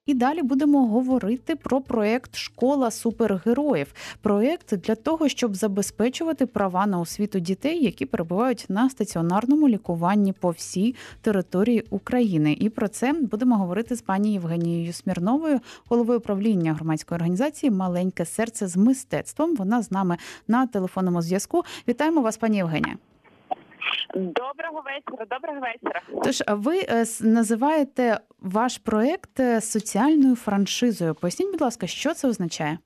І далі будемо говорити про проєкт «Школа супергероїв». Проєкт для того, щоб забезпечувати права на освіту дітей, які перебувають на стаціонарному лікуванні по всій території України. І про це будемо говорити з пані Євгенією Смірновою, головою правління громадської організації «Маленьке серце з мистецтвом». Вона з нами на телефонному зв'язку. Вітаємо вас, пані Євгенія. Доброго вечора. Тож, ви називаєте ваш проєкт соціальною франшизою. Поясніть, будь ласка, що це означає?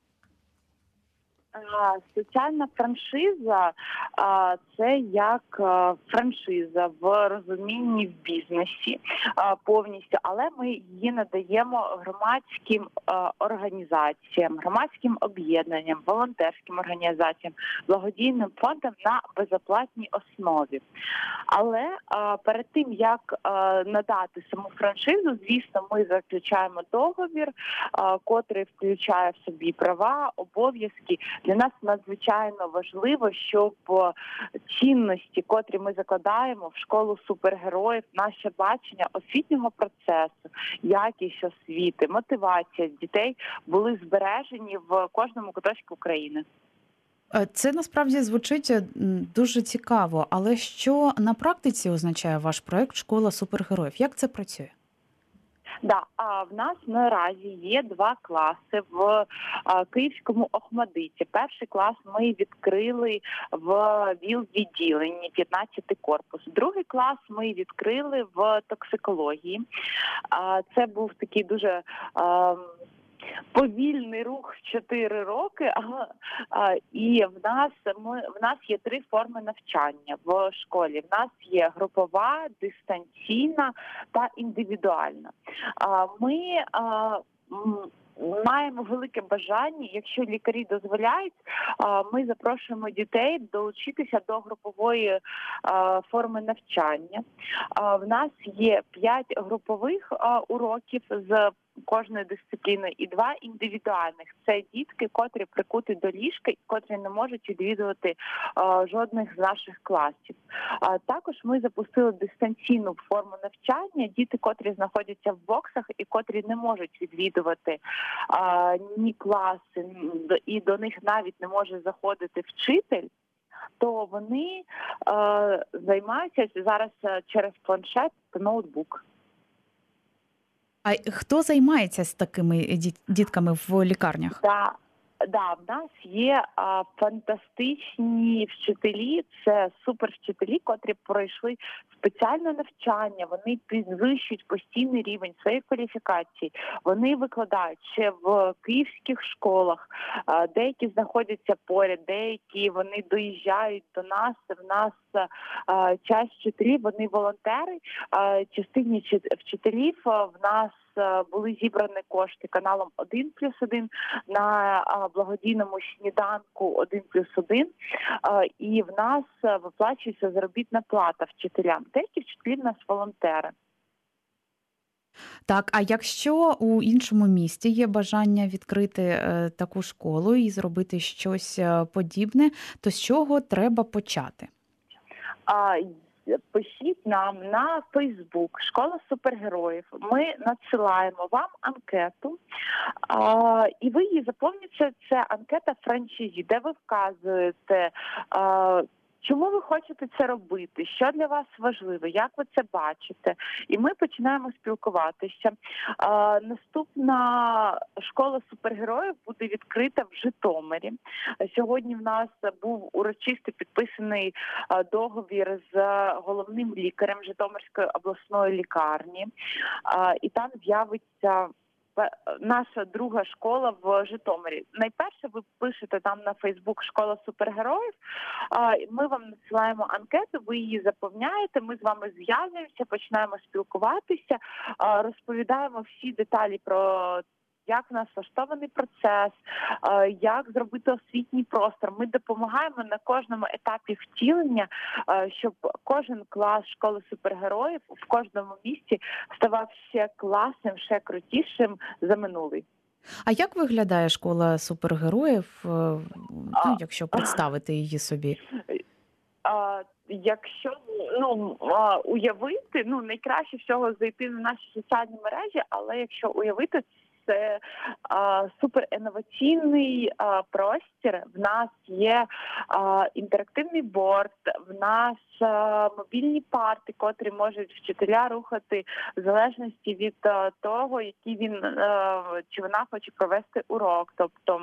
Соціальна франшиза – це як франшиза в розумінні в бізнесі повністю, але ми її надаємо громадським організаціям, громадським об'єднанням, волонтерським організаціям, благодійним фондам на безоплатній основі. Але перед тим, як надати саму франшизу, звісно, ми заключаємо договір, котрий включає в собі права, обов'язки. Для нас надзвичайно важливо, щоб цінності, котрі ми закладаємо в школу супергероїв, наше бачення освітнього процесу, якість освіти, мотивація дітей були збережені в кожному куточку України. Це насправді звучить дуже цікаво, але що на практиці означає ваш проєкт «Школа супергероїв»? Як це працює? В нас наразі є 2 класи в Київському Охмадиті. Перший клас ми відкрили в ВІЛ-відділенні, 15-й корпус. Другий клас ми відкрили в токсикології. Це був такий дуже повільний рух в 4 роки, і в нас є 3 форми навчання в школі. В нас є групова, дистанційна та індивідуальна. Ми маємо велике бажання, якщо лікарі дозволяють, ми запрошуємо дітей долучитися до групової форми навчання. В нас є 5 групових уроків з кожної дисципліни і 2 індивідуальних. Це дітки, котрі прикуті до ліжка і котрі не можуть відвідувати жодних з наших класів. Також ми запустили дистанційну форму навчання. Діти, котрі знаходяться в боксах і котрі не можуть відвідувати ні класи, і до них навіть не може заходити вчитель, то вони займаються зараз через планшет та ноутбук. А хто займається з такими дітками в лікарнях? В нас є фантастичні вчителі, це супервчителі, котрі пройшли спеціальне навчання, вони підвищують постійний рівень своєї кваліфікації, вони викладають ще в київських школах, деякі знаходяться поряд, деякі вони доїжджають до нас, в нас часть вчителів, вони волонтери, частині вчителів в нас були зібрані кошти каналом 1+1 на благодійному сніданку 1+1, і в нас виплачується заробітна плата вчителям. Деякі вчителі в нас волонтери. Так, а якщо у іншому місті є бажання відкрити таку школу і зробити щось подібне, то з чого треба почати? Пишіть нам на Фейсбук «Школа супергероїв». Ми надсилаємо вам анкету, і ви її заповните. Це анкета франшизі, де ви вказуєте, чому ви хочете це робити, що для вас важливо, як ви це бачите. І ми починаємо спілкуватися. Наступна школа супергероїв буде відкрита в Житомирі. Сьогодні в нас був урочисто підписаний договір з головним лікарем Житомирської обласної лікарні. І там з'явиться наша друга школа в Житомирі. Найперше ви пишете там на Фейсбук «Школа супергероїв», ми вам надсилаємо анкету, ви її заповняєте, ми з вами зв'язуємося, починаємо спілкуватися, розповідаємо всі деталі про як в нас влаштований процес, як зробити освітній простор. Ми допомагаємо на кожному етапі втілення, щоб кожен клас школи супергероїв в кожному місті ставав ще класним, ще крутішим за минулий. А як виглядає школа супергероїв, якщо представити її собі? Якщо уявити, найкраще всього зайти на наші соціальні мережі, але якщо уявити, це суперінноваційний простір. В нас є інтерактивний борд, в нас мобільні парти, котрі можуть вчителя рухати в залежності від того, який він чи вона хоче провести урок. Тобто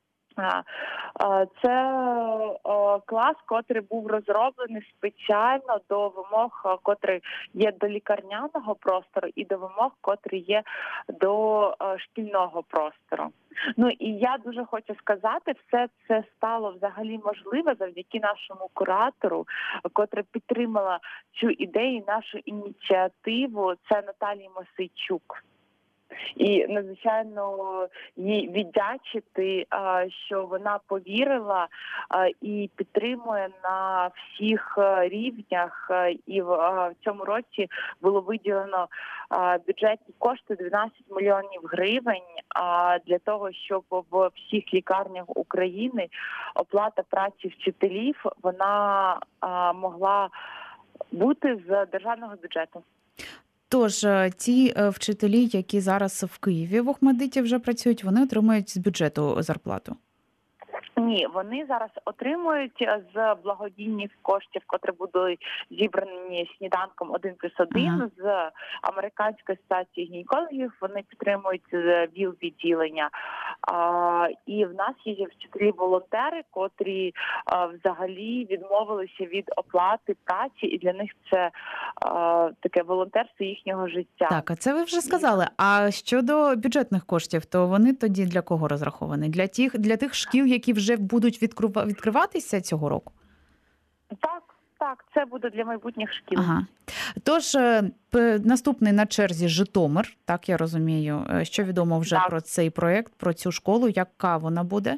це клас, котрий був розроблений спеціально до вимог, котрі є до лікарняного простору, і до вимог, котрі є до шкільного простору. І я дуже хочу сказати, все це стало взагалі можливе завдяки нашому куратору, котра підтримала цю ідею, нашу ініціативу. Це Наталія Мосейчук. І надзвичайно їй віддячити, що вона повірила і підтримує на всіх рівнях. І в цьому році було виділено бюджетні кошти 12 мільйонів гривень для того, щоб в всіх лікарнях України оплата праці вчителів вона могла бути з державного бюджету. Тож ті вчителі, які зараз в Києві в Охмадиті вже працюють, вони отримують з бюджету зарплату? Ні, вони зараз отримують з благодійних коштів, котрі будуть зібрані сніданком 1+1 з Американської асоціації гінекологів. Вони підтримують ВІЛ-відділення. І в нас є вчителі-волонтери, котрі взагалі відмовилися від оплати праці, і для них це таке волонтерство їхнього життя. Так, а це ви вже сказали. А щодо бюджетних коштів, то вони тоді для кого розраховані? Для тих шкіл, які вже будуть відкриватися цього року? Так, це буде для майбутніх шкіл. Ага. Тож, наступний на черзі Житомир, так я розумію. Що відомо вже про цей проєкт, про цю школу, яка вона буде?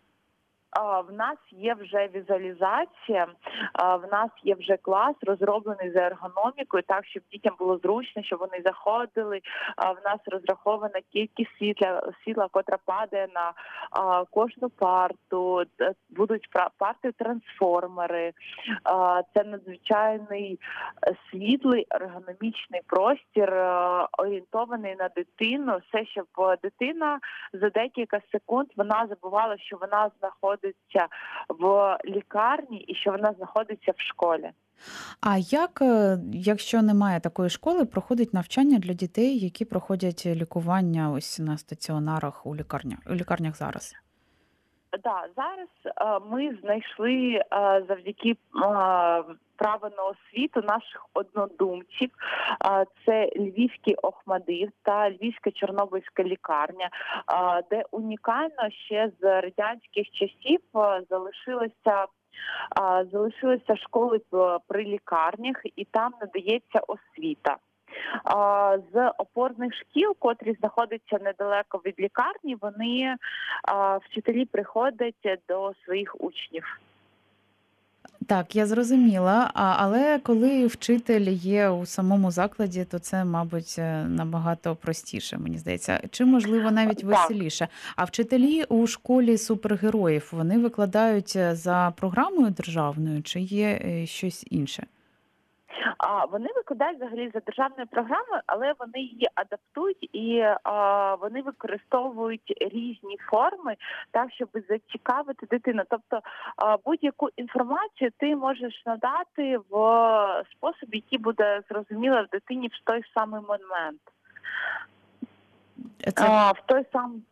В нас є вже візуалізація, в нас є вже клас, розроблений за ергономікою, так, щоб дітям було зручно, щоб вони заходили. В нас розрахована кількість світла, котра падає на кожну парту, будуть парти-трансформери. Це надзвичайний світлий ергономічний простір, орієнтований на дитину. Все, щоб дитина за декілька секунд вона забувала, що вона знаходиться в лікарні і що вона знаходиться в школі. А як, якщо немає такої школи, проходить навчання для дітей, які проходять лікування ось на стаціонарах у лікарнях зараз? Так, зараз ми знайшли завдяки право на освіту наших однодумців. Це Львівський Охмадит та Львівська Чорнобильська лікарня, де унікально ще з радянських часів залишилися школи при лікарнях, і там надається освіта. З опорних шкіл, котрі знаходяться недалеко від лікарні, вчителі приходять до своїх учнів. Так, я зрозуміла. Але коли вчитель є у самому закладі, то це, мабуть, набагато простіше, мені здається. Чи, можливо, навіть веселіше. А вчителі у школі супергероїв, вони викладають за програмою державною, чи є щось інше? Вони викладають взагалі за державною програмою, але вони її адаптують і вони використовують різні форми, так, щоб зацікавити дитину. Тобто будь-яку інформацію ти можеш надати в спосіб, який буде зрозуміло в дитині в той самий момент. В той самий...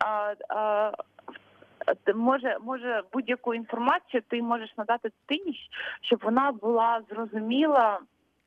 Може будь-яку інформацію ти можеш надати дитині, щоб вона була зрозуміла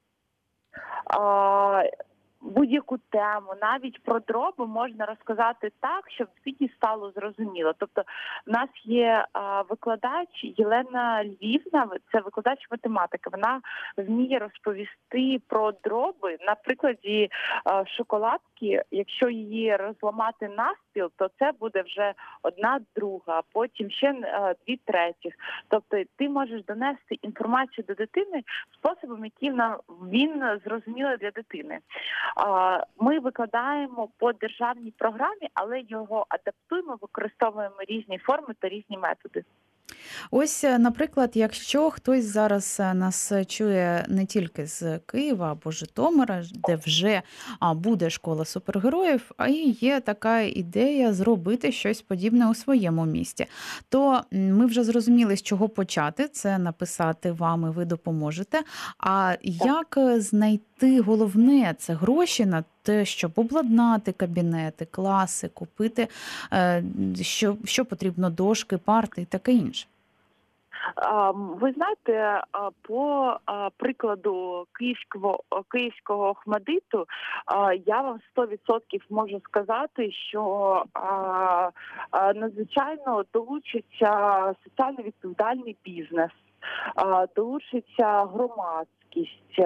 будь-яку тему, навіть про дроби можна розказати так, щоб дитині стало зрозуміло. Тобто в нас є викладач Єлена Львівна, це викладач математики. Вона вміє розповісти про дроби на прикладі шоколадки. Якщо її розламати навпіл, то це буде вже 1/2, а потім ще 2/3. Тобто ти можеш донести інформацію до дитини способом, який він зрозумілий для дитини. Ми викладаємо по державній програмі, але його адаптуємо, використовуємо різні форми та різні методи. Ось, наприклад, якщо хтось зараз нас чує не тільки з Києва або Житомира, де вже буде школа супергероїв, а й є така ідея зробити щось подібне у своєму місті, то ми вже зрозуміли, з чого почати. Це написати вам, і ви допоможете. А як знайти головне – це гроші на те, щоб обладнати кабінети, класи, купити, що потрібно, дошки, парти і таке інше? Ви знаєте, по прикладу київського ОХМАДИТу я вам 100% можу сказати, що надзвичайно долучиться соціально відповідальний бізнес, долучиться громадськість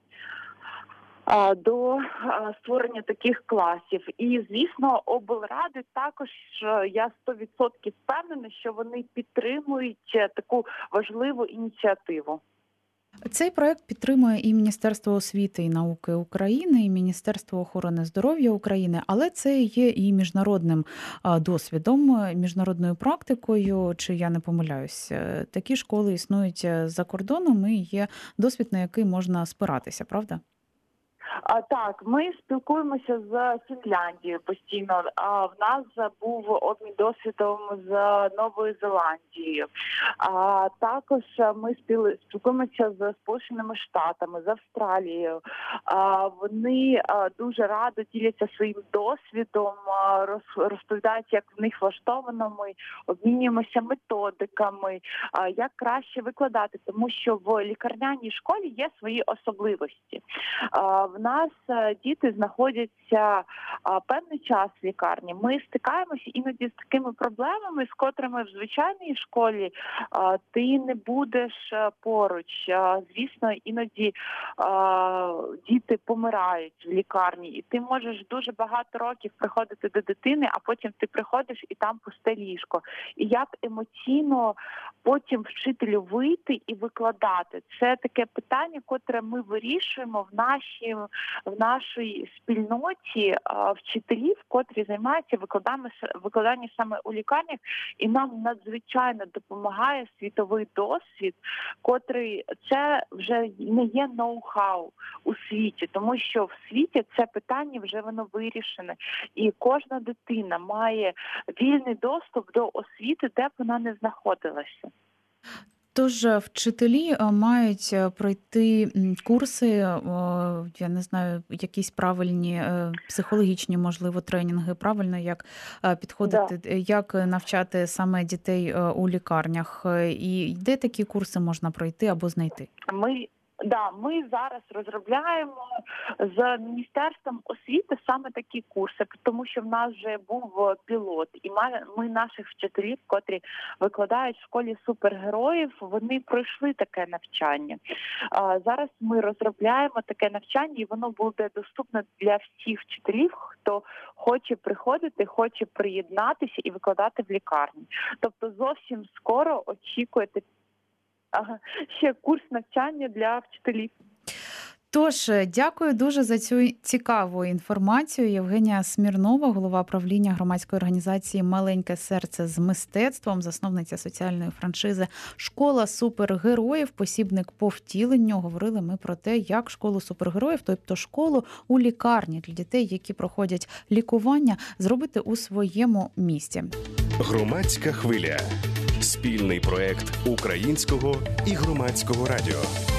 до створення таких класів. І, звісно, облради також, я 100% впевнена, що вони підтримують таку важливу ініціативу. Цей проект підтримує і Міністерство освіти і науки України, і Міністерство охорони здоров'я України, але це є і міжнародним досвідом, міжнародною практикою, чи я не помиляюсь. Такі школи існують за кордоном і є досвід, на який можна спиратися, правда? Так, ми спілкуємося з Фінляндією постійно. В нас був обмін досвідом з Новою Зеландією. Також ми спілкуємося з Сполученими Штатами, з Австралією. Вони дуже радо діляться своїм досвідом, розповідають, як в них влаштовано. Ми обмінюємося методиками, як краще викладати, тому що в лікарняній школі є свої особливості. В нас діти знаходяться певний час в лікарні. Ми стикаємося іноді з такими проблемами, з котрими в звичайній школі ти не будеш поруч. Звісно, іноді діти помирають в лікарні, і ти можеш дуже багато років приходити до дитини, а потім ти приходиш і там пусте ліжко. І як емоційно потім вчителю вийти і викладати? Це таке питання, котре ми вирішуємо в нашій спільноті вчителів, котрі займаються викладанням саме у лікарнях, і нам надзвичайно допомагає світовий досвід, котрий це вже не є ноу-хау у світі, тому що в світі це питання вже воно вирішене, і кожна дитина має вільний доступ до освіти, де б вона не знаходилася. Тож вчителі мають пройти курси, я не знаю, якісь правильні психологічні, можливо, тренінги, правильно, як підходити, як навчати саме дітей у лікарнях, і де такі курси можна пройти або знайти? Ми зараз розробляємо з Міністерством освіти саме такі курси, тому що в нас вже був пілот, і ми наших вчителів, котрі викладають в школі супергероїв, вони пройшли таке навчання. Зараз ми розробляємо таке навчання, і воно буде доступне для всіх вчителів, хто хоче приходити, хоче приєднатися і викладати в лікарні. Тобто зовсім скоро очікуєте ще курс навчання для вчителів. Тож, дякую дуже за цю цікаву інформацію. Євгенія Смірнова, голова правління громадської організації «Маленьке серце з мистецтвом», засновниця соціальної франшизи «Школа супергероїв», посібник по втіленню. Говорили ми про те, як школу супергероїв, тобто школу у лікарні для дітей, які проходять лікування, зробити у своєму місті. Громадська хвиля. Спільний проект Українського і Громадського радіо.